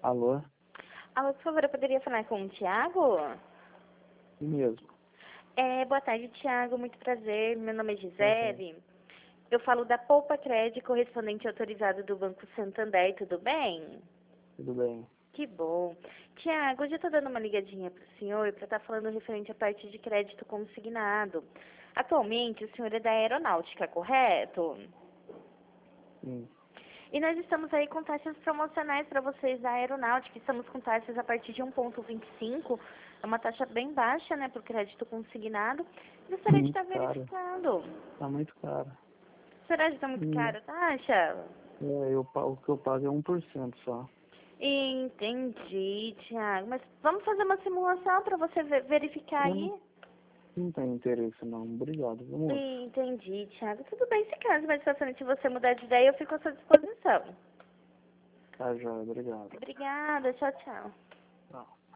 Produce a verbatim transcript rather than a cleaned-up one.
Alô? Alô, por favor, eu poderia falar com o Thiago? E mesmo. É, boa tarde, Thiago. Muito prazer. Meu nome é Boa tarde. Gisele. Eu falo da Poupa Crédito, correspondente autorizado do Banco Santander. Tudo bem? Tudo bem? Que bom. Tiago, hoje eu estou dando uma ligadinha para o senhor para estar falando referente à parte de crédito consignado. Atualmente, o senhor é da aeronáutica, correto? Sim. E nós estamos aí com taxas promocionais para vocês da aeronáutica. Estamos com taxas a partir de um vírgula vinte e cinco. É uma taxa bem baixa, né, para o crédito consignado. Gostaria de Muito estar caro. verificando. Tá muito caro. Será que está muito Hum, caro a taxa? É, eu, pa- o que eu pago é um por cento só. Entendi, Tiago. Mas vamos fazer uma simulação para você ver- verificar Eu não, aí? não tenho interesse não. Obrigado. Vamos. Entendi, Thiago. Tudo bem, se caso mais pra frente você mudar de ideia, eu fico à sua disposição. Tá, joia. Obrigado. Obrigada, tchau, tchau. Tchau.